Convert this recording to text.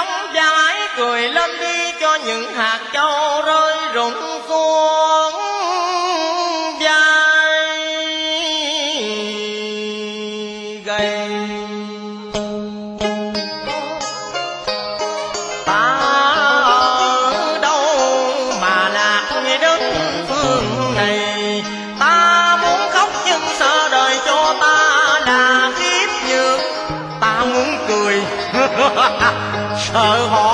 đóng vai cười lên đi cho những hạt châu rơi rụng xuống vai gầy. Ta ở đâu mà lạc đến phương này, ta muốn khóc nhưng sợ đời cho ta là kiếp nhược. Ta muốn cười sợ họ